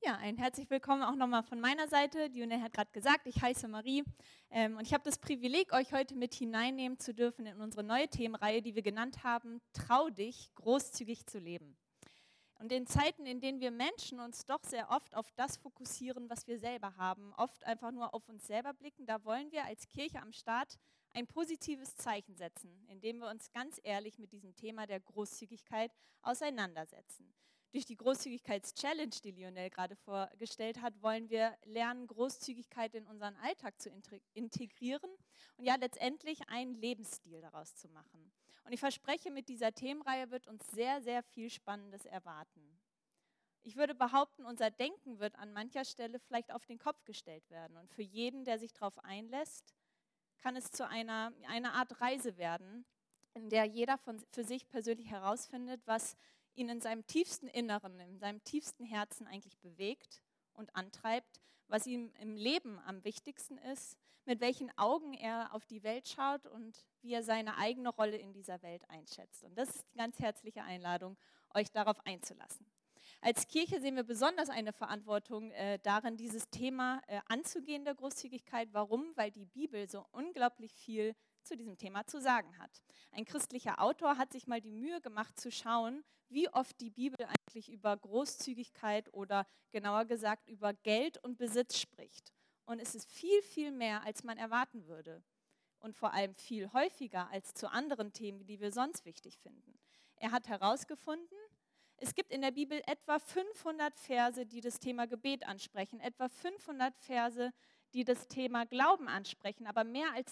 Ja, ein herzlich willkommen auch nochmal von meiner Seite. Die Junel hat gerade gesagt, ich heiße Marie und ich habe das Privileg, euch heute mit hineinnehmen zu dürfen in unsere neue Themenreihe, die wir genannt haben, Trau dich, großzügig zu leben. Und in Zeiten, in denen wir Menschen uns doch sehr oft auf das fokussieren, was wir selber haben, oft einfach nur auf uns selber blicken, da wollen wir als Kirche am Start ein positives Zeichen setzen, indem wir uns ganz ehrlich mit diesem Thema der Großzügigkeit auseinandersetzen. Durch die Großzügigkeits-Challenge, die Lionel gerade vorgestellt hat, wollen wir lernen, Großzügigkeit in unseren Alltag zu integrieren und ja letztendlich einen Lebensstil daraus zu machen. Und ich verspreche, mit dieser Themenreihe wird uns sehr, sehr viel Spannendes erwarten. Ich würde behaupten, unser Denken wird an mancher Stelle vielleicht auf den Kopf gestellt werden. Und für jeden, der sich darauf einlässt, kann es zu einer Art Reise werden, in der jeder für sich persönlich herausfindet, was ihn in seinem tiefsten Inneren, in seinem tiefsten Herzen eigentlich bewegt und antreibt, was ihm im Leben am wichtigsten ist, mit welchen Augen er auf die Welt schaut und wie er seine eigene Rolle in dieser Welt einschätzt. Und das ist die ganz herzliche Einladung, euch darauf einzulassen. Als Kirche sehen wir besonders eine Verantwortung darin, dieses Thema anzugehen, der Großzügigkeit. Warum? Weil die Bibel so unglaublich viel zu diesem Thema zu sagen hat. Ein christlicher Autor hat sich mal die Mühe gemacht zu schauen, wie oft die Bibel eigentlich über Großzügigkeit oder genauer gesagt über Geld und Besitz spricht. Und es ist viel, viel mehr, als man erwarten würde. Und vor allem viel häufiger als zu anderen Themen, die wir sonst wichtig finden. Er hat herausgefunden, es gibt in der Bibel etwa 500 Verse, die das Thema Gebet ansprechen, etwa 500 Verse, die das Thema Glauben ansprechen, aber mehr als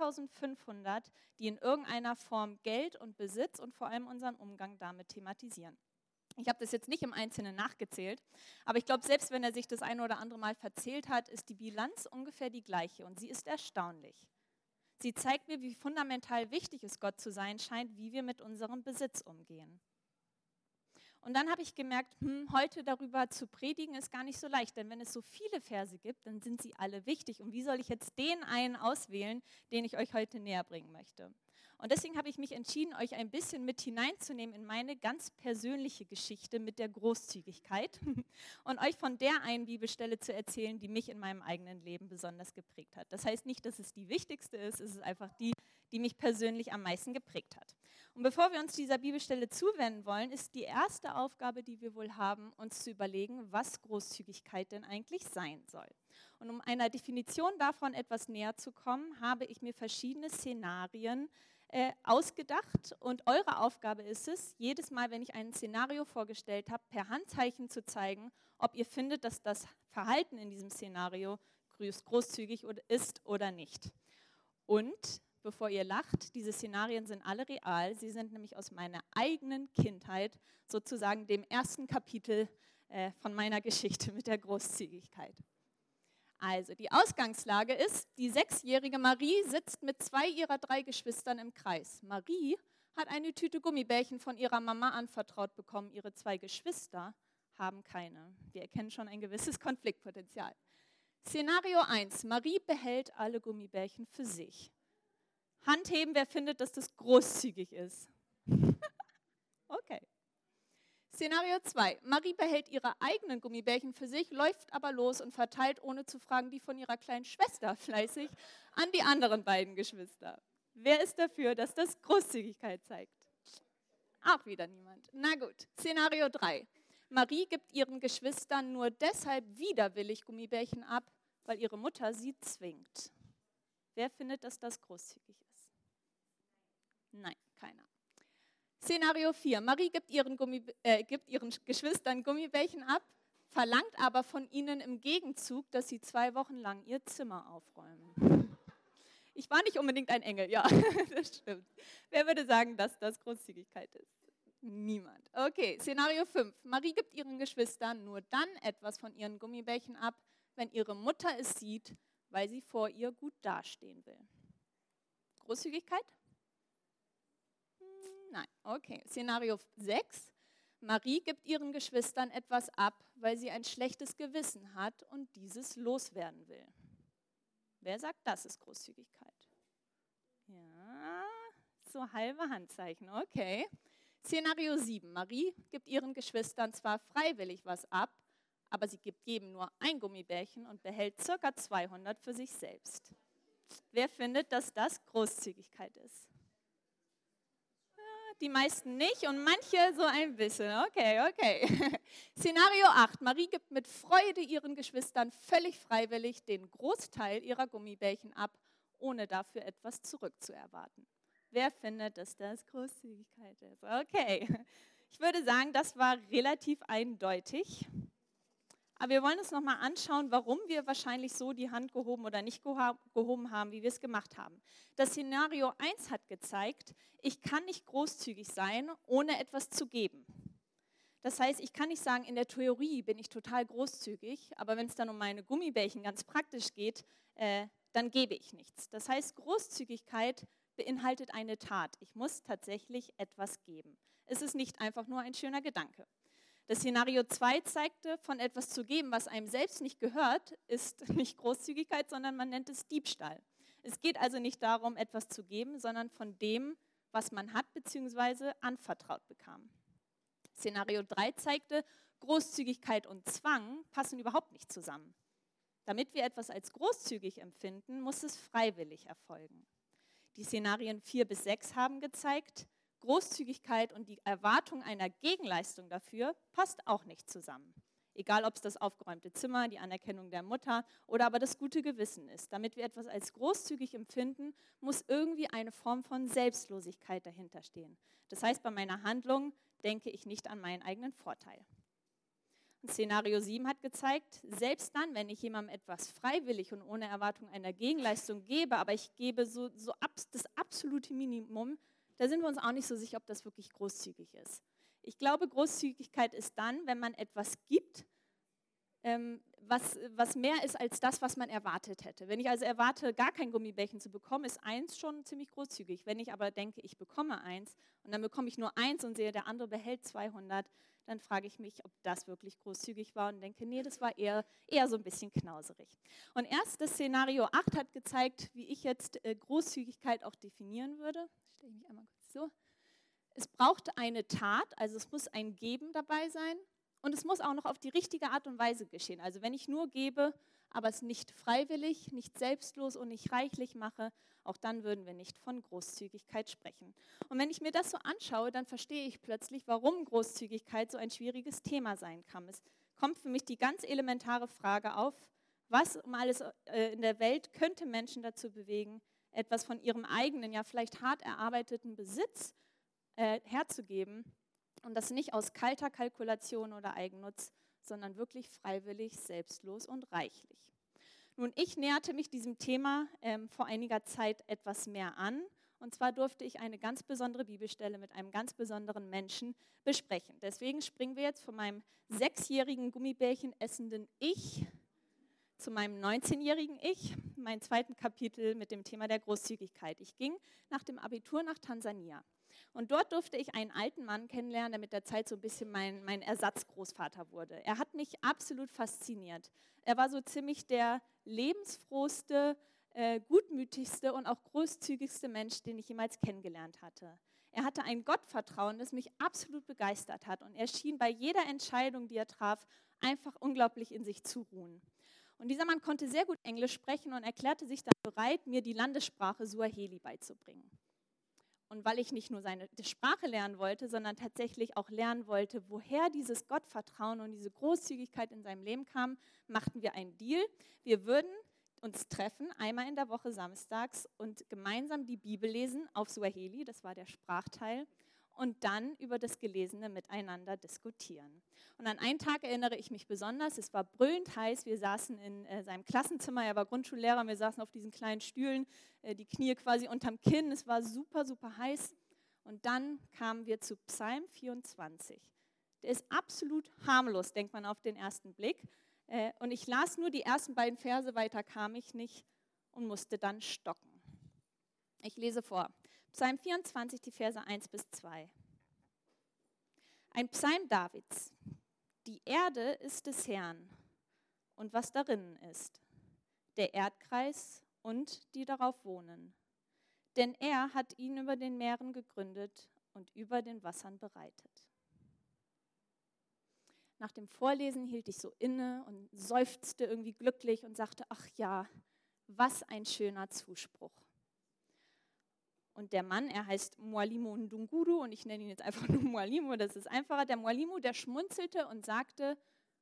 2500, die in irgendeiner Form Geld und Besitz und vor allem unseren Umgang damit thematisieren. Ich habe das jetzt nicht im Einzelnen nachgezählt, aber ich glaube, selbst wenn er sich das eine oder andere Mal verzählt hat, ist die Bilanz ungefähr die gleiche und sie ist erstaunlich. Sie zeigt mir, wie fundamental wichtig es Gott zu sein scheint, wie wir mit unserem Besitz umgehen. Und dann habe ich gemerkt, heute darüber zu predigen ist gar nicht so leicht, denn wenn es so viele Verse gibt, dann sind sie alle wichtig. Und wie soll ich jetzt den einen auswählen, den ich euch heute näher bringen möchte? Und deswegen habe ich mich entschieden, euch ein bisschen mit hineinzunehmen in meine ganz persönliche Geschichte mit der Großzügigkeit und euch von der einen Bibelstelle zu erzählen, die mich in meinem eigenen Leben besonders geprägt hat. Das heißt nicht, dass es die wichtigste ist, es ist einfach die mich persönlich am meisten geprägt hat. Und bevor wir uns dieser Bibelstelle zuwenden wollen, ist die erste Aufgabe, die wir wohl haben, uns zu überlegen, was Großzügigkeit denn eigentlich sein soll. Und um einer Definition davon etwas näher zu kommen, habe ich mir verschiedene Szenarien ausgedacht und eure Aufgabe ist es, jedes Mal, wenn ich ein Szenario vorgestellt habe, per Handzeichen zu zeigen, ob ihr findet, dass das Verhalten in diesem Szenario großzügig ist oder nicht. Und bevor ihr lacht, diese Szenarien sind alle real. Sie sind nämlich aus meiner eigenen Kindheit, sozusagen dem ersten Kapitel von meiner Geschichte mit der Großzügigkeit. Also, die Ausgangslage ist, die 6-jährige Marie sitzt mit 2 ihrer 3 Geschwistern im Kreis. Marie hat eine Tüte Gummibärchen von ihrer Mama anvertraut bekommen. Ihre 2 Geschwister haben keine. Wir erkennen schon ein gewisses Konfliktpotenzial. Szenario 1. Marie behält alle Gummibärchen für sich. Hand heben, wer findet, dass das großzügig ist. Okay. Szenario 2. Marie behält ihre eigenen Gummibärchen für sich, läuft aber los und verteilt, ohne zu fragen, die von ihrer kleinen Schwester fleißig an die anderen beiden Geschwister. Wer ist dafür, dass das Großzügigkeit zeigt? Auch wieder niemand. Na gut. Szenario 3. Marie gibt ihren Geschwistern nur deshalb widerwillig Gummibärchen ab, weil ihre Mutter sie zwingt. Wer findet, dass das großzügig ist? Nein, keiner. Szenario 4. Marie gibt ihren Geschwistern Gummibärchen ab, verlangt aber von ihnen im Gegenzug, dass sie 2 Wochen lang ihr Zimmer aufräumen. Ich war nicht unbedingt ein Engel, ja, das stimmt. Wer würde sagen, dass das Großzügigkeit ist? Niemand. Okay, Szenario 5. Marie gibt ihren Geschwistern nur dann etwas von ihren Gummibärchen ab, wenn ihre Mutter es sieht, weil sie vor ihr gut dastehen will. Großzügigkeit? Nein. Okay. Szenario 6. Marie gibt ihren Geschwistern etwas ab, weil sie ein schlechtes Gewissen hat und dieses loswerden will. Wer sagt, das ist Großzügigkeit? Ja, so halbe Handzeichen. Okay. Szenario 7. Marie gibt ihren Geschwistern zwar freiwillig was ab, aber sie gibt jedem nur ein Gummibärchen und behält ca. 200 für sich selbst. Wer findet, dass das Großzügigkeit ist? Die meisten nicht und manche so ein bisschen. Okay. Szenario 8. Marie gibt mit Freude ihren Geschwistern völlig freiwillig den Großteil ihrer Gummibärchen ab, ohne dafür etwas zurückzuerwarten. Wer findet, dass das Großzügigkeit ist? Okay. Ich würde sagen, das war relativ eindeutig. Aber wir wollen uns nochmal anschauen, warum wir wahrscheinlich so die Hand gehoben oder nicht gehoben haben, wie wir es gemacht haben. Das Szenario 1 hat gezeigt, ich kann nicht großzügig sein, ohne etwas zu geben. Das heißt, ich kann nicht sagen, in der Theorie bin ich total großzügig, aber wenn es dann um meine Gummibärchen ganz praktisch geht, dann gebe ich nichts. Das heißt, Großzügigkeit beinhaltet eine Tat. Ich muss tatsächlich etwas geben. Es ist nicht einfach nur ein schöner Gedanke. Das Szenario 2 zeigte, von etwas zu geben, was einem selbst nicht gehört, ist nicht Großzügigkeit, sondern man nennt es Diebstahl. Es geht also nicht darum, etwas zu geben, sondern von dem, was man hat bzw. anvertraut bekam. Szenario 3 zeigte, Großzügigkeit und Zwang passen überhaupt nicht zusammen. Damit wir etwas als großzügig empfinden, muss es freiwillig erfolgen. Die Szenarien 4 bis 6 haben gezeigt, Großzügigkeit und die Erwartung einer Gegenleistung dafür passt auch nicht zusammen. Egal, ob es das aufgeräumte Zimmer, die Anerkennung der Mutter oder aber das gute Gewissen ist. Damit wir etwas als großzügig empfinden, muss irgendwie eine Form von Selbstlosigkeit dahinter stehen. Das heißt, bei meiner Handlung denke ich nicht an meinen eigenen Vorteil. Und Szenario 7 hat gezeigt, selbst dann, wenn ich jemandem etwas freiwillig und ohne Erwartung einer Gegenleistung gebe, aber ich gebe das absolute Minimum, da sind wir uns auch nicht so sicher, ob das wirklich großzügig ist. Ich glaube, Großzügigkeit ist dann, wenn man etwas gibt, was mehr ist als das, was man erwartet hätte. Wenn ich also erwarte, gar kein Gummibärchen zu bekommen, ist 1 schon ziemlich großzügig. Wenn ich aber denke, ich bekomme 1 und dann bekomme ich nur 1 und sehe, der andere behält 200, dann frage ich mich, ob das wirklich großzügig war und denke, nee, das war eher so ein bisschen knauserig. Und erst das Szenario 8 hat gezeigt, wie ich jetzt Großzügigkeit auch definieren würde. Ich stelle mich einmal kurz so. Es braucht eine Tat, also es muss ein Geben dabei sein und es muss auch noch auf die richtige Art und Weise geschehen. Also wenn ich nur gebe, aber es nicht freiwillig, nicht selbstlos und nicht reichlich mache, auch dann würden wir nicht von Großzügigkeit sprechen. Und wenn ich mir das so anschaue, dann verstehe ich plötzlich, warum Großzügigkeit so ein schwieriges Thema sein kann. Es kommt für mich die ganz elementare Frage auf, was um alles in der Welt könnte Menschen dazu bewegen, etwas von ihrem eigenen, ja vielleicht hart erarbeiteten Besitz herzugeben und das nicht aus kalter Kalkulation oder Eigennutz, sondern wirklich freiwillig, selbstlos und reichlich. Nun, ich näherte mich diesem Thema vor einiger Zeit etwas mehr an. Und zwar durfte ich eine ganz besondere Bibelstelle mit einem ganz besonderen Menschen besprechen. Deswegen springen wir jetzt von meinem 6-jährigen Gummibärchen essenden Ich zu meinem 19-jährigen Ich, mein zweiten Kapitel mit dem Thema der Großzügigkeit. Ich ging nach dem Abitur nach Tansania. Und dort durfte ich einen alten Mann kennenlernen, der mit der Zeit so ein bisschen mein Ersatzgroßvater wurde. Er hat mich absolut fasziniert. Er war so ziemlich der lebensfrohste, gutmütigste und auch großzügigste Mensch, den ich jemals kennengelernt hatte. Er hatte ein Gottvertrauen, das mich absolut begeistert hat. Und er schien bei jeder Entscheidung, die er traf, einfach unglaublich in sich zu ruhen. Und dieser Mann konnte sehr gut Englisch sprechen und erklärte sich dann bereit, mir die Landessprache Suaheli beizubringen. Und weil ich nicht nur seine Sprache lernen wollte, sondern tatsächlich auch lernen wollte, woher dieses Gottvertrauen und diese Großzügigkeit in seinem Leben kam, machten wir einen Deal. Wir würden uns treffen, einmal in der Woche samstags und gemeinsam die Bibel lesen auf Suaheli, das war der Sprachteil, und dann über das Gelesene miteinander diskutieren. Und an einen Tag erinnere ich mich besonders, es war brüllend heiß, wir saßen in seinem Klassenzimmer, er war Grundschullehrer, wir saßen auf diesen kleinen Stühlen, die Knie quasi unterm Kinn, es war super, super heiß. Und dann kamen wir zu Psalm 24. Der ist absolut harmlos, denkt man auf den ersten Blick. Und ich las nur die ersten beiden Verse, weiter kam ich nicht und musste dann stocken. Ich lese vor. Psalm 24, die Verse 1 bis 2. Ein Psalm Davids. Die Erde ist des Herrn und was darin ist, der Erdkreis und die darauf wohnen. Denn er hat ihn über den Meeren gegründet und über den Wassern bereitet. nach dem Vorlesen hielt ich so inne und seufzte irgendwie glücklich und sagte, ach ja, was ein schöner Zuspruch. Und der Mann, er heißt Mwalimu Ndunguru und ich nenne ihn jetzt einfach nur Mwalimu, das ist einfacher. Der Mwalimu, der schmunzelte und sagte,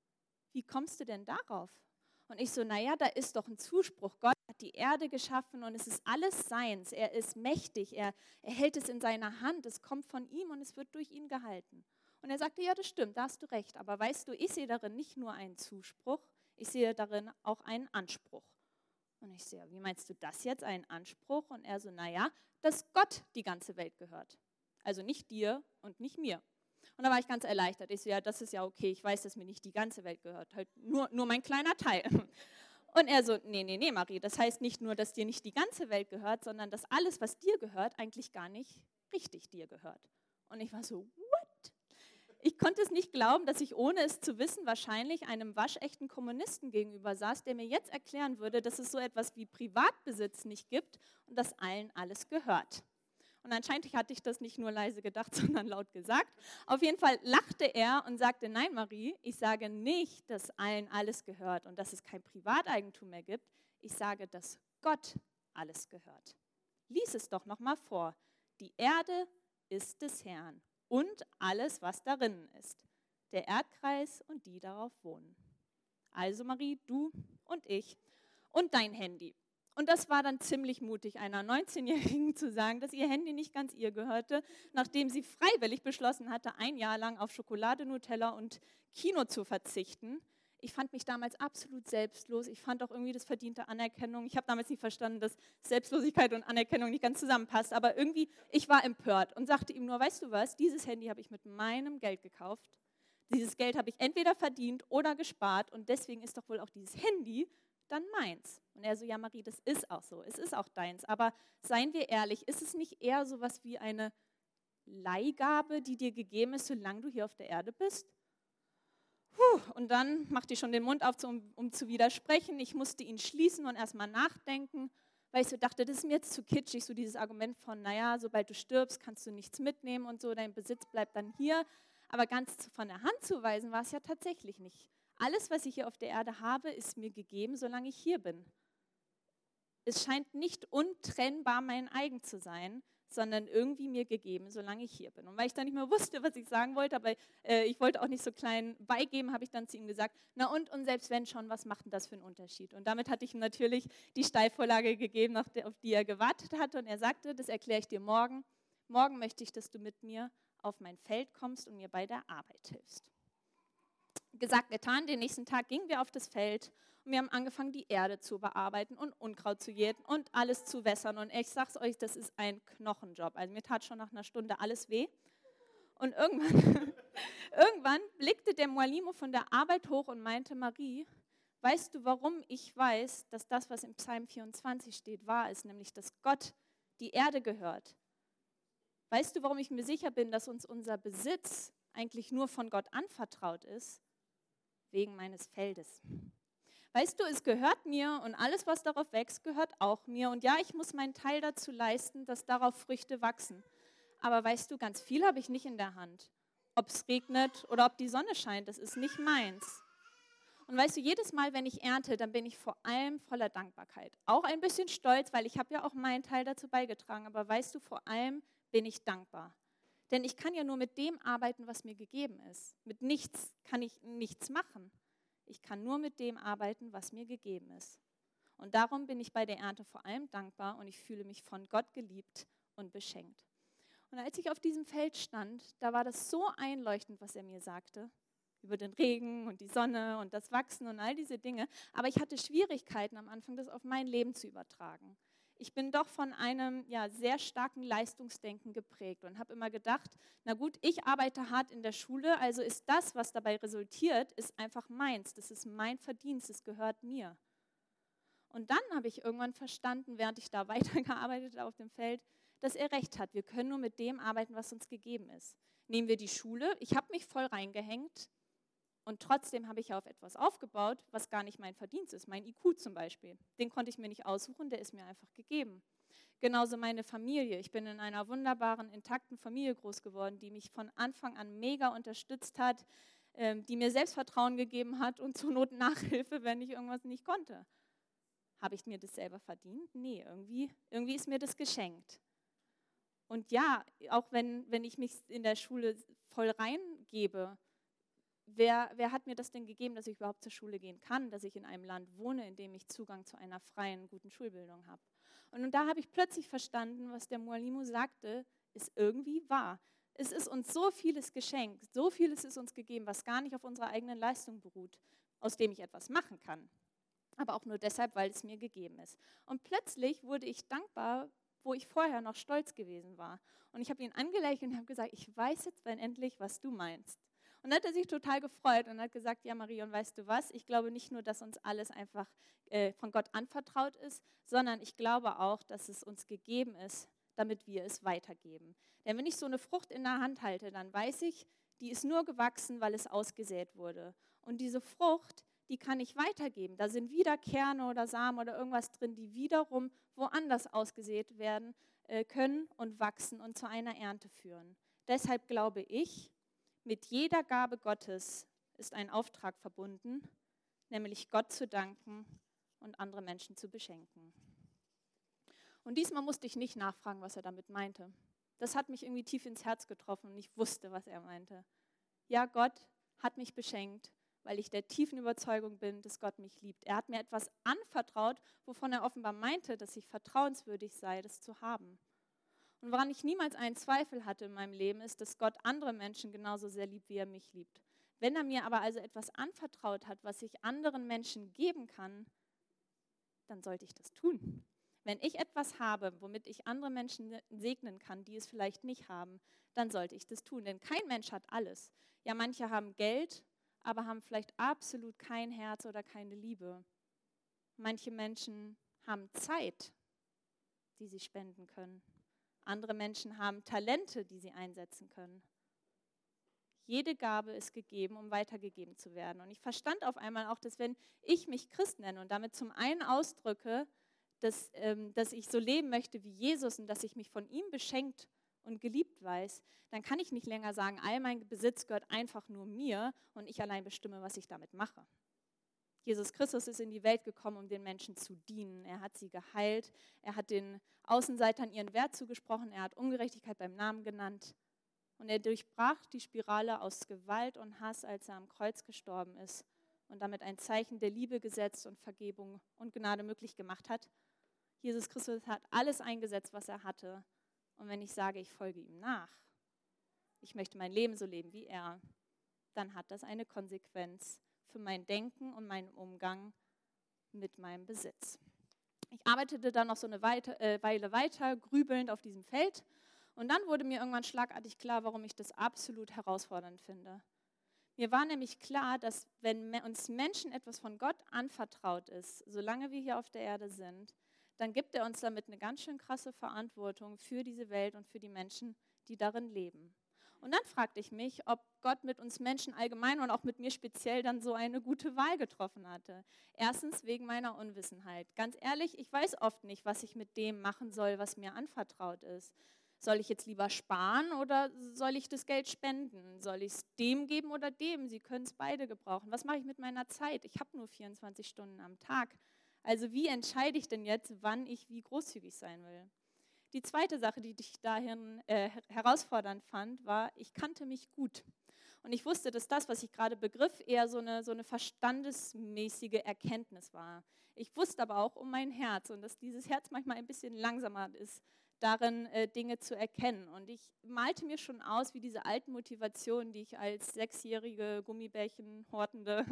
wie kommst du denn darauf? Und ich so, naja, da ist doch ein Zuspruch. Gott hat die Erde geschaffen und es ist alles seins. Er ist mächtig, er hält es in seiner Hand, es kommt von ihm und es wird durch ihn gehalten. Und er sagte, ja, das stimmt, da hast du recht. Aber weißt du, ich sehe darin nicht nur einen Zuspruch, ich sehe darin auch einen Anspruch. Und ich sehe, wie meinst du das jetzt, einen Anspruch? Und er so, naja, dass Gott die ganze Welt gehört. Also nicht dir und nicht mir. Und da war ich ganz erleichtert. Ich so, ja, das ist ja okay, ich weiß, dass mir nicht die ganze Welt gehört, halt nur mein kleiner Teil. Und er so, nee, Marie, das heißt nicht nur, dass dir nicht die ganze Welt gehört, sondern dass alles, was dir gehört, eigentlich gar nicht richtig dir gehört. Und ich war so, what? Ich konnte es nicht glauben, dass ich, ohne es zu wissen, wahrscheinlich einem waschechten Kommunisten gegenüber saß, der mir jetzt erklären würde, dass es so etwas wie Privatbesitz nicht gibt und dass allen alles gehört. Und anscheinend hatte ich das nicht nur leise gedacht, sondern laut gesagt. Auf jeden Fall lachte er und sagte, nein, Marie, ich sage nicht, dass allen alles gehört und dass es kein Privateigentum mehr gibt. Ich sage, dass Gott alles gehört. Lies es doch nochmal vor. Die Erde ist des Herrn und alles, was darin ist. Der Erdkreis und die darauf wohnen. Also Marie, du und ich und dein Handy. Und das war dann ziemlich mutig, einer 19-Jährigen zu sagen, dass ihr Handy nicht ganz ihr gehörte, nachdem sie freiwillig beschlossen hatte, ein Jahr lang auf Schokolade, Nutella und Kino zu verzichten. Ich fand mich damals absolut selbstlos. Ich fand auch irgendwie, das verdiente Anerkennung. Ich habe damals nicht verstanden, dass Selbstlosigkeit und Anerkennung nicht ganz zusammenpasst. Aber irgendwie, ich war empört und sagte ihm nur, weißt du was, dieses Handy habe ich mit meinem Geld gekauft. Dieses Geld habe ich entweder verdient oder gespart. Und deswegen ist doch wohl auch dieses Handy dann meins. Und er so, ja Marie, das ist auch so, es ist auch deins. Aber seien wir ehrlich, ist es nicht eher sowas wie eine Leihgabe, die dir gegeben ist, solange du hier auf der Erde bist? Und dann machte ich schon den Mund auf, um zu widersprechen. Ich musste ihn schließen und erstmal nachdenken, weil ich so dachte, das ist mir jetzt zu kitschig, so dieses Argument von, naja, sobald du stirbst, kannst du nichts mitnehmen und so, dein Besitz bleibt dann hier. Aber ganz von der Hand zu weisen war es ja tatsächlich nicht. Alles, was ich hier auf der Erde habe, ist mir gegeben, solange ich hier bin. Es scheint nicht untrennbar mein eigen zu sein, sondern irgendwie mir gegeben, solange ich hier bin. Und weil ich dann nicht mehr wusste, was ich sagen wollte, aber ich wollte auch nicht so klein beigeben, habe ich dann zu ihm gesagt, na und selbst wenn schon, was macht denn das für einen Unterschied? Und damit hatte ich ihm natürlich die Steilvorlage gegeben, auf die er gewartet hatte. Und er sagte, das erkläre ich dir morgen. Morgen möchte ich, dass du mit mir auf mein Feld kommst und mir bei der Arbeit hilfst. Gesagt, getan, den nächsten Tag gingen wir auf das Feld und wir haben angefangen, die Erde zu bearbeiten und Unkraut zu jäten und alles zu wässern. Und ich sag's euch, das ist ein Knochenjob. Also mir tat schon nach einer Stunde alles weh. Und irgendwann blickte der Mwalimu von der Arbeit hoch und meinte, Marie, weißt du, warum ich weiß, dass das, was im Psalm 24 steht, wahr ist, nämlich, dass Gott die Erde gehört? Weißt du, warum ich mir sicher bin, dass uns unser Besitz eigentlich nur von Gott anvertraut ist? Wegen meines Feldes. Weißt du, es gehört mir und alles, was darauf wächst, gehört auch mir. Und ja, ich muss meinen Teil dazu leisten, dass darauf Früchte wachsen. Aber weißt du, ganz viel habe ich nicht in der Hand. Ob es regnet oder ob die Sonne scheint, das ist nicht meins. Und weißt du, jedes Mal, wenn ich ernte, dann bin ich vor allem voller Dankbarkeit. Auch ein bisschen stolz, weil ich habe ja auch meinen Teil dazu beigetragen. Aber weißt du, vor allem bin ich dankbar. Denn ich kann ja nur mit dem arbeiten, was mir gegeben ist. Mit nichts kann ich nichts machen. Ich kann nur mit dem arbeiten, was mir gegeben ist. Und darum bin ich bei der Ernte vor allem dankbar und ich fühle mich von Gott geliebt und beschenkt. Und als ich auf diesem Feld stand, da war das so einleuchtend, was er mir sagte, über den Regen und die Sonne und das Wachsen und all diese Dinge. Aber ich hatte Schwierigkeiten am Anfang, das auf mein Leben zu übertragen. Ich bin doch von einem sehr starken Leistungsdenken geprägt und habe immer gedacht, na gut, ich arbeite hart in der Schule, also ist das, was dabei resultiert, ist einfach meins. Das ist mein Verdienst, es gehört mir. Und dann habe ich irgendwann verstanden, während ich da weitergearbeitet habe auf dem Feld, dass er recht hat. Wir können nur mit dem arbeiten, was uns gegeben ist. Nehmen wir die Schule, ich habe mich voll reingehängt. Und trotzdem habe ich ja auf etwas aufgebaut, was gar nicht mein Verdienst ist. Mein IQ zum Beispiel. Den konnte ich mir nicht aussuchen, der ist mir einfach gegeben. Genauso meine Familie. Ich bin in einer wunderbaren, intakten Familie groß geworden, die mich von Anfang an mega unterstützt hat. die mir Selbstvertrauen gegeben hat und zur Not Nachhilfe, wenn ich irgendwas nicht konnte. Habe ich mir das selber verdient? Nee, irgendwie ist mir das geschenkt. Und ja, auch wenn ich mich in der Schule voll reingebe, wer hat mir das denn gegeben, dass ich überhaupt zur Schule gehen kann, dass ich in einem Land wohne, in dem ich Zugang zu einer freien, guten Schulbildung habe? Und da habe ich plötzlich verstanden, was der Mualimu sagte, ist irgendwie wahr. Es ist uns so vieles geschenkt, so vieles ist uns gegeben, was gar nicht auf unserer eigenen Leistung beruht, aus dem ich etwas machen kann. Aber auch nur deshalb, weil es mir gegeben ist. Und plötzlich wurde ich dankbar, wo ich vorher noch stolz gewesen war. Und ich habe ihn angelächelt und habe gesagt, ich weiß jetzt endlich, was du meinst. Und dann hat er sich total gefreut und hat gesagt, ja Marie, und weißt du was, ich glaube nicht nur, dass uns alles einfach von Gott anvertraut ist, sondern ich glaube auch, dass es uns gegeben ist, damit wir es weitergeben. Denn wenn ich so eine Frucht in der Hand halte, dann weiß ich, die ist nur gewachsen, weil es ausgesät wurde. Und diese Frucht, die kann ich weitergeben. Da sind wieder Kerne oder Samen oder irgendwas drin, die wiederum woanders ausgesät werden können und wachsen und zu einer Ernte führen. Deshalb glaube ich, mit jeder Gabe Gottes ist ein Auftrag verbunden, nämlich Gott zu danken und andere Menschen zu beschenken. Und diesmal musste ich nicht nachfragen, was er damit meinte. Das hat mich irgendwie tief ins Herz getroffen und ich wusste, was er meinte. Ja, Gott hat mich beschenkt, weil ich der tiefen Überzeugung bin, dass Gott mich liebt. Er hat mir etwas anvertraut, wovon er offenbar meinte, dass ich vertrauenswürdig sei, das zu haben. Und woran ich niemals einen Zweifel hatte in meinem Leben, ist, dass Gott andere Menschen genauso sehr liebt, wie er mich liebt. Wenn er mir aber also etwas anvertraut hat, was ich anderen Menschen geben kann, dann sollte ich das tun. Wenn ich etwas habe, womit ich andere Menschen segnen kann, die es vielleicht nicht haben, dann sollte ich das tun. Denn kein Mensch hat alles. Ja, manche haben Geld, aber haben vielleicht absolut kein Herz oder keine Liebe. Manche Menschen haben Zeit, die sie spenden können. Andere Menschen haben Talente, die sie einsetzen können. Jede Gabe ist gegeben, um weitergegeben zu werden. Und ich verstand auf einmal auch, dass wenn ich mich Christ nenne und damit zum einen ausdrücke, dass ich so leben möchte wie Jesus und dass ich mich von ihm beschenkt und geliebt weiß, dann kann ich nicht länger sagen, all mein Besitz gehört einfach nur mir und ich allein bestimme, was ich damit mache. Jesus Christus ist in die Welt gekommen, um den Menschen zu dienen. Er hat sie geheilt, er hat den Außenseitern ihren Wert zugesprochen, er hat Ungerechtigkeit beim Namen genannt und er durchbrach die Spirale aus Gewalt und Hass, als er am Kreuz gestorben ist und damit ein Zeichen der Liebe gesetzt und Vergebung und Gnade möglich gemacht hat. Jesus Christus hat alles eingesetzt, was er hatte. Und wenn ich sage, ich folge ihm nach, ich möchte mein Leben so leben wie er, dann hat das eine Konsequenz für mein Denken und meinen Umgang mit meinem Besitz. Ich arbeitete dann noch so eine Weile weiter, grübelnd auf diesem Feld. Und dann wurde mir irgendwann schlagartig klar, warum ich das absolut herausfordernd finde. Mir war nämlich klar, dass wenn uns Menschen etwas von Gott anvertraut ist, solange wir hier auf der Erde sind, dann gibt er uns damit eine ganz schön krasse Verantwortung für diese Welt und für die Menschen, die darin leben. Und dann fragte ich mich, ob Gott mit uns Menschen allgemein und auch mit mir speziell dann so eine gute Wahl getroffen hatte. Erstens wegen meiner Unwissenheit. Ganz ehrlich, ich weiß oft nicht, was ich mit dem machen soll, was mir anvertraut ist. Soll ich jetzt lieber sparen oder soll ich das Geld spenden? Soll ich es dem geben oder dem? Sie können es beide gebrauchen. Was mache ich mit meiner Zeit? Ich habe nur 24 Stunden am Tag. Also wie entscheide ich denn jetzt, wann ich wie großzügig sein will? Die zweite Sache, die ich dahin herausfordernd fand, war, ich kannte mich gut. Und ich wusste, dass das, was ich gerade begriff, eher so eine verstandesmäßige Erkenntnis war. Ich wusste aber auch um mein Herz und dass dieses Herz manchmal ein bisschen langsamer ist, darin Dinge zu erkennen. Und ich malte mir schon aus, wie diese alten Motivationen, die ich als 6-jährige Gummibärchen hortende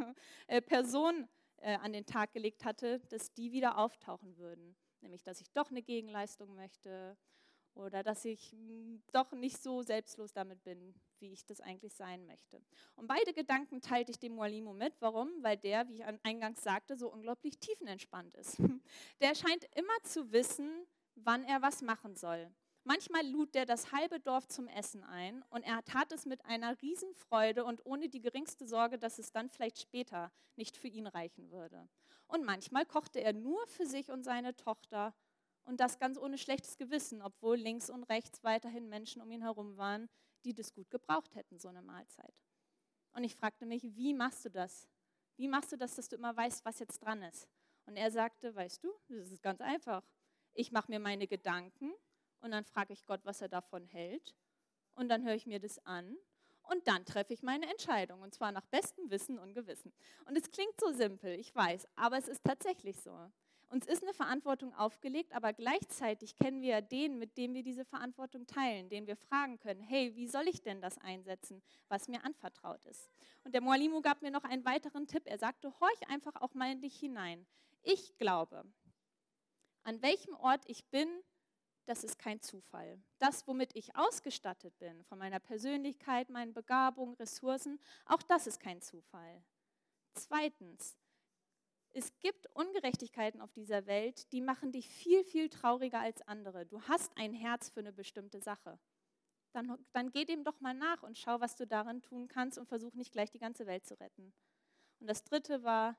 Person an den Tag gelegt hatte, dass die wieder auftauchen würden. Nämlich, dass ich doch eine Gegenleistung möchte oder dass ich doch nicht so selbstlos damit bin, wie ich das eigentlich sein möchte. Und beide Gedanken teilte ich dem Mualimu mit. Warum? Weil der, wie ich eingangs sagte, so unglaublich tiefenentspannt ist. Der scheint immer zu wissen, wann er was machen soll. Manchmal lud der das halbe Dorf zum Essen ein und er tat es mit einer Riesenfreude und ohne die geringste Sorge, dass es dann vielleicht später nicht für ihn reichen würde. Und manchmal kochte er nur für sich und seine Tochter und das ganz ohne schlechtes Gewissen, obwohl links und rechts weiterhin Menschen um ihn herum waren, die das gut gebraucht hätten, so eine Mahlzeit. Und ich fragte mich, wie machst du das? Wie machst du das, dass du immer weißt, was jetzt dran ist? Und er sagte, weißt du, das ist ganz einfach. Ich mache mir meine Gedanken und dann frage ich Gott, was er davon hält. Und dann höre ich mir das an und dann treffe ich meine Entscheidung. Und zwar nach bestem Wissen und Gewissen. Und es klingt so simpel, ich weiß, aber es ist tatsächlich so. Uns ist eine Verantwortung aufgelegt, aber gleichzeitig kennen wir den, mit dem wir diese Verantwortung teilen, den wir fragen können, hey, wie soll ich denn das einsetzen, was mir anvertraut ist? Und der Mwalimu gab mir noch einen weiteren Tipp. Er sagte, horch einfach auch mal in dich hinein. Ich glaube, an welchem Ort ich bin, das ist kein Zufall. Das, womit ich ausgestattet bin, von meiner Persönlichkeit, meinen Begabungen, Ressourcen, auch das ist kein Zufall. Zweitens, es gibt Ungerechtigkeiten auf dieser Welt, die machen dich viel, viel trauriger als andere. Du hast ein Herz für eine bestimmte Sache. Dann geh dem doch mal nach und schau, was du darin tun kannst und versuch nicht gleich die ganze Welt zu retten. Und das Dritte war,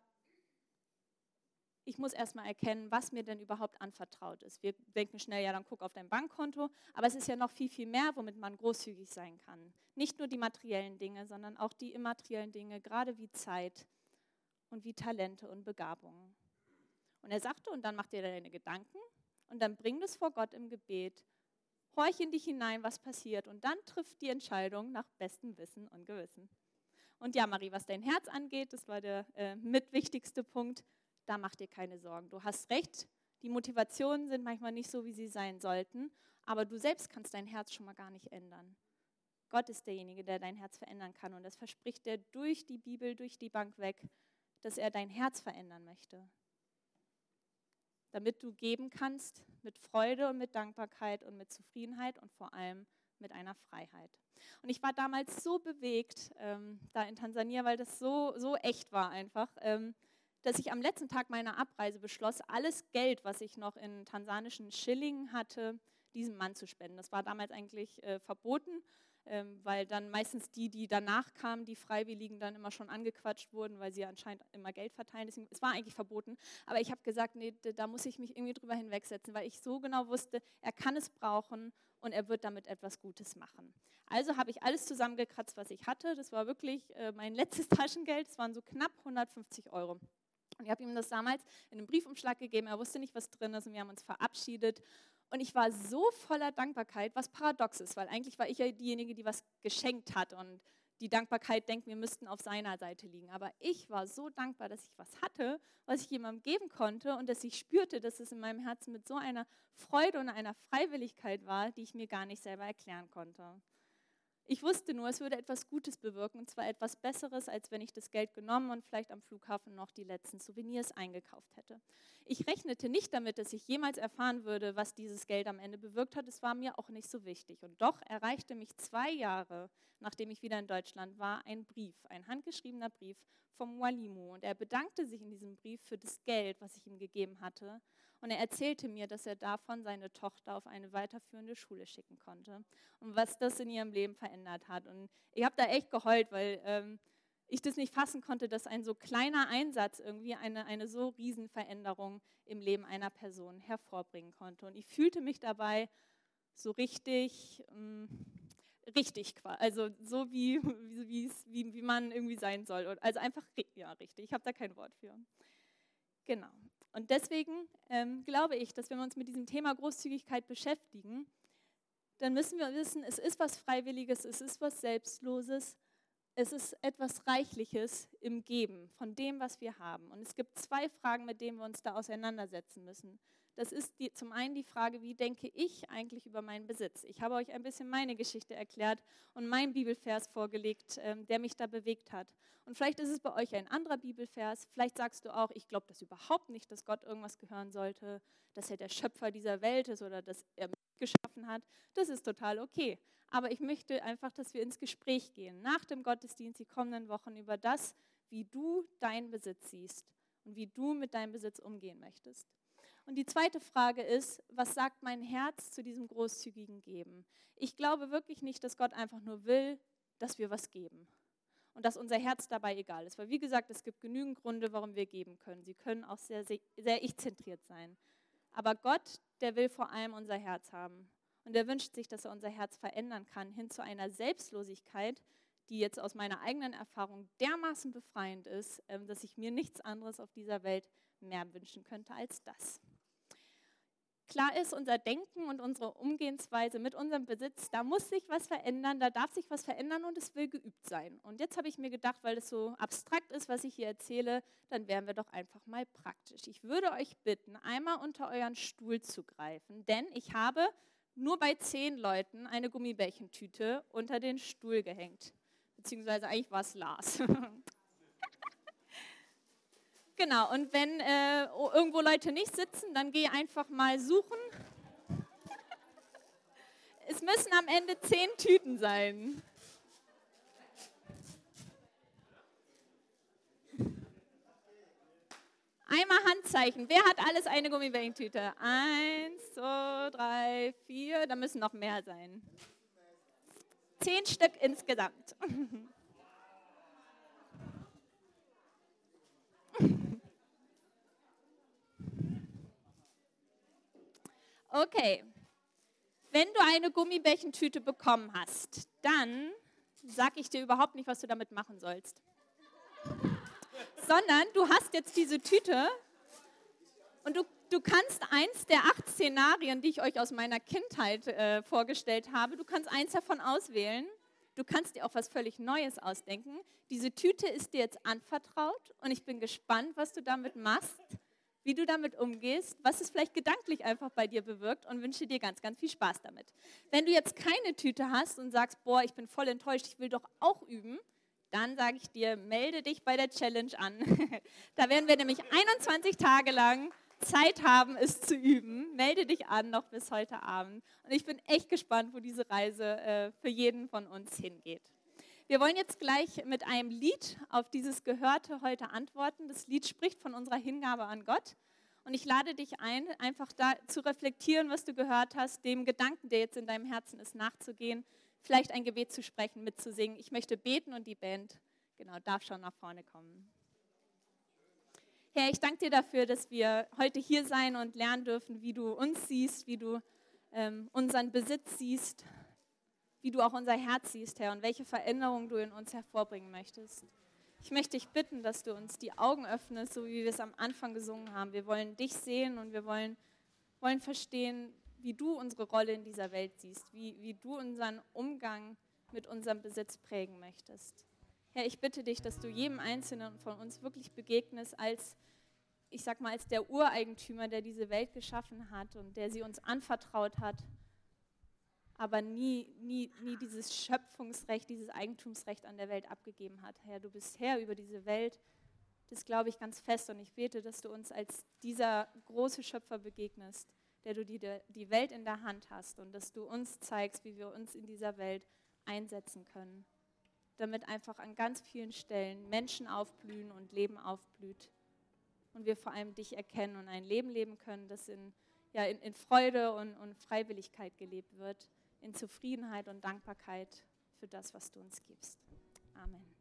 ich muss erstmal erkennen, was mir denn überhaupt anvertraut ist. Wir denken schnell, ja, dann guck auf dein Bankkonto, aber es ist ja noch viel, viel mehr, womit man großzügig sein kann. Nicht nur die materiellen Dinge, sondern auch die immateriellen Dinge, gerade wie Zeit und wie Talente und Begabungen. Und er sagte, und dann mach dir deine Gedanken und dann bring das vor Gott im Gebet, horch in dich hinein, was passiert und dann triff die Entscheidung nach bestem Wissen und Gewissen. Und ja, Marie, was dein Herz angeht, das war der mitwichtigste Punkt, da mach dir keine Sorgen. Du hast recht, die Motivationen sind manchmal nicht so, wie sie sein sollten, aber du selbst kannst dein Herz schon mal gar nicht ändern. Gott ist derjenige, der dein Herz verändern kann und das verspricht er durch die Bibel, durch die Bank weg, dass er dein Herz verändern möchte. Damit du geben kannst mit Freude und mit Dankbarkeit und mit Zufriedenheit und vor allem mit einer Freiheit. Und ich war damals so bewegt, da in Tansania, weil das so echt war einfach, dass ich am letzten Tag meiner Abreise beschloss, alles Geld, was ich noch in tansanischen Schillingen hatte, diesem Mann zu spenden. Das war damals eigentlich verboten, weil dann meistens die danach kamen, die Freiwilligen dann immer schon angequatscht wurden, weil sie anscheinend immer Geld verteilen. Deswegen, es war eigentlich verboten, aber ich habe gesagt, nee, da muss ich mich irgendwie drüber hinwegsetzen, weil ich so genau wusste, er kann es brauchen und er wird damit etwas Gutes machen. Also habe ich alles zusammengekratzt, was ich hatte. Das war wirklich mein letztes Taschengeld. Es waren so knapp 150 €. Und ich habe ihm das damals in einem Briefumschlag gegeben. Er wusste nicht, was drin ist und wir haben uns verabschiedet. Und ich war so voller Dankbarkeit, was paradox ist, weil eigentlich war ich ja diejenige, die was geschenkt hat und die Dankbarkeit denkt, wir müssten auf seiner Seite liegen. Aber ich war so dankbar, dass ich was hatte, was ich jemandem geben konnte und dass ich spürte, dass es in meinem Herzen mit so einer Freude und einer Freiwilligkeit war, die ich mir gar nicht selber erklären konnte. Ich wusste nur, es würde etwas Gutes bewirken, und zwar etwas Besseres, als wenn ich das Geld genommen und vielleicht am Flughafen noch die letzten Souvenirs eingekauft hätte. Ich rechnete nicht damit, dass ich jemals erfahren würde, was dieses Geld am Ende bewirkt hat. Es war mir auch nicht so wichtig. Und doch erreichte mich 2 Jahre, nachdem ich wieder in Deutschland war, ein Brief, ein handgeschriebener Brief vom Mwalimu. Und er bedankte sich in diesem Brief für das Geld, was ich ihm gegeben hatte. Und er erzählte mir, dass er davon seine Tochter auf eine weiterführende Schule schicken konnte und was das in ihrem Leben verändert hat. Und ich habe da echt geheult, weil ich das nicht fassen konnte, dass ein so kleiner Einsatz irgendwie eine so riesen Veränderung im Leben einer Person hervorbringen konnte. Und ich fühlte mich dabei so richtig, also so wie man irgendwie sein soll. Also einfach, ja, richtig. Ich habe da kein Wort für. Genau. Und deswegen glaube ich, dass wenn wir uns mit diesem Thema Großzügigkeit beschäftigen, dann müssen wir wissen, es ist was Freiwilliges, es ist was Selbstloses, es ist etwas Reichliches im Geben von dem, was wir haben. Und es gibt 2 Fragen, mit denen wir uns da auseinandersetzen müssen. Das ist zum einen die Frage, wie denke ich eigentlich über meinen Besitz? Ich habe euch ein bisschen meine Geschichte erklärt und meinen Bibelvers vorgelegt, der mich da bewegt hat. Und vielleicht ist es bei euch ein anderer Bibelvers. Vielleicht sagst du auch, ich glaube das überhaupt nicht, dass Gott irgendwas gehören sollte, dass er der Schöpfer dieser Welt ist oder dass er mich geschaffen hat. Das ist total okay. Aber ich möchte einfach, dass wir ins Gespräch gehen, nach dem Gottesdienst die kommenden Wochen über das, wie du deinen Besitz siehst und wie du mit deinem Besitz umgehen möchtest. Und die zweite Frage ist, was sagt mein Herz zu diesem großzügigen Geben? Ich glaube wirklich nicht, dass Gott einfach nur will, dass wir was geben und dass unser Herz dabei egal ist. Weil wie gesagt, es gibt genügend Gründe, warum wir geben können. Sie können auch sehr, sehr, sehr ich-zentriert sein. Aber Gott, der will vor allem unser Herz haben. Und er wünscht sich, dass er unser Herz verändern kann, hin zu einer Selbstlosigkeit, die jetzt aus meiner eigenen Erfahrung dermaßen befreiend ist, dass ich mir nichts anderes auf dieser Welt mehr wünschen könnte als das. Klar ist, unser Denken und unsere Umgehensweise mit unserem Besitz, da muss sich was verändern, da darf sich was verändern und es will geübt sein. Und jetzt habe ich mir gedacht, weil das so abstrakt ist, was ich hier erzähle, dann wären wir doch einfach mal praktisch. Ich würde euch bitten, einmal unter euren Stuhl zu greifen, denn ich habe nur bei 10 Leuten eine Gummibärchentüte unter den Stuhl gehängt. Beziehungsweise eigentlich war es Lars. Genau, und wenn irgendwo Leute nicht sitzen, dann geh einfach mal suchen. Es müssen am Ende 10 Tüten sein. Einmal Handzeichen. Wer hat alles eine Gummibärchentüte? 1, 2, 3, 4. Da müssen noch mehr sein. 10 Stück insgesamt. Okay, wenn du eine Gummibärchentüte bekommen hast, dann sage ich dir überhaupt nicht, was du damit machen sollst. Sondern du hast jetzt diese Tüte und du kannst eins der 8 Szenarien, die ich euch aus meiner Kindheit vorgestellt habe, du kannst eins davon auswählen. Du kannst dir auch was völlig Neues ausdenken. Diese Tüte ist dir jetzt anvertraut und ich bin gespannt, was du damit machst, wie du damit umgehst, was es vielleicht gedanklich einfach bei dir bewirkt und wünsche dir ganz, ganz viel Spaß damit. Wenn du jetzt keine Tüte hast und sagst, boah, ich bin voll enttäuscht, ich will doch auch üben, dann sage ich dir, melde dich bei der Challenge an. Da werden wir nämlich 21 Tage lang Zeit haben, es zu üben. Melde dich an, noch bis heute Abend. Und ich bin echt gespannt, wo diese Reise für jeden von uns hingeht. Wir wollen jetzt gleich mit einem Lied auf dieses Gehörte heute antworten. Das Lied spricht von unserer Hingabe an Gott. Und ich lade dich ein, einfach da zu reflektieren, was du gehört hast, dem Gedanken, der jetzt in deinem Herzen ist, nachzugehen, vielleicht ein Gebet zu sprechen, mitzusingen. Ich möchte beten und die Band, darf schon nach vorne kommen. Herr, ich danke dir dafür, dass wir heute hier sein und lernen dürfen, wie du uns siehst, wie du unseren Besitz siehst, wie du auch unser Herz siehst, Herr, und welche Veränderungen du in uns hervorbringen möchtest. Ich möchte dich bitten, dass du uns die Augen öffnest, so wie wir es am Anfang gesungen haben. Wir wollen dich sehen und wir wollen verstehen, wie du unsere Rolle in dieser Welt siehst, wie du unseren Umgang mit unserem Besitz prägen möchtest. Herr, ich bitte dich, dass du jedem Einzelnen von uns wirklich begegnest als der Ureigentümer, der diese Welt geschaffen hat und der sie uns anvertraut hat, aber nie dieses Schöpfungsrecht, dieses Eigentumsrecht an der Welt abgegeben hat. Herr, du bist Herr über diese Welt, das glaube ich ganz fest und ich bete, dass du uns als dieser große Schöpfer begegnest, der du die Welt in der Hand hast und dass du uns zeigst, wie wir uns in dieser Welt einsetzen können, damit einfach an ganz vielen Stellen Menschen aufblühen und Leben aufblüht und wir vor allem dich erkennen und ein Leben leben können, das in Freude und Freiwilligkeit gelebt wird, in Zufriedenheit und Dankbarkeit für das, was du uns gibst. Amen.